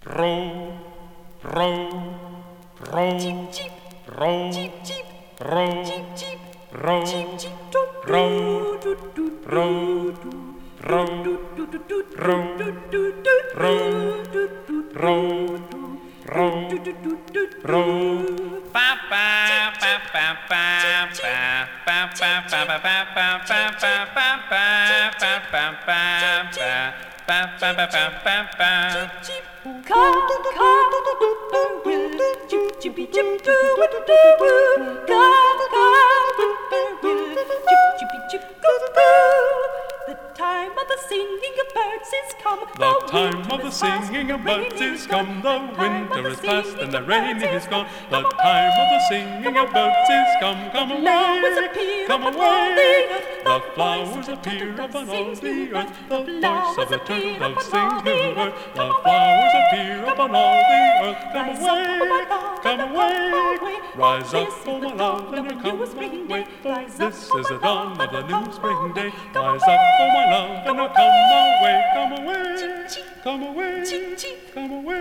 Row, row, row, Jeep, jeep, row, jeep, jeep, row, jeep, jeep, row, jeep, jeep, do, row, do, do, row, do, row, do, do, do, do, row, do, do, do, row, do, do, row, row, do, do, do, do, row. Ba ba ba ba ba ba ba ba ba ba ba ba ba ba ba ba ba ba ba ba. Come, whippoorwill, chip, chippy, chip, do, whippoorwill. Come, whippoorwill, chip, chippy, chip, cuckoo. The time of the singing of birds is come. The time of the singing of birds is come. The winter is past and the rain is gone. The time of the singing of birds is come. Come away, come away. The flowers appear upon all the earth. The voice of the turtle dove sings new earth. The flowers appear upon all the earth. Come away, rise up, oh my love, and come away. For this is the dawn of the new spring day. Rise up, oh my love, and come away, come away, come away, come away.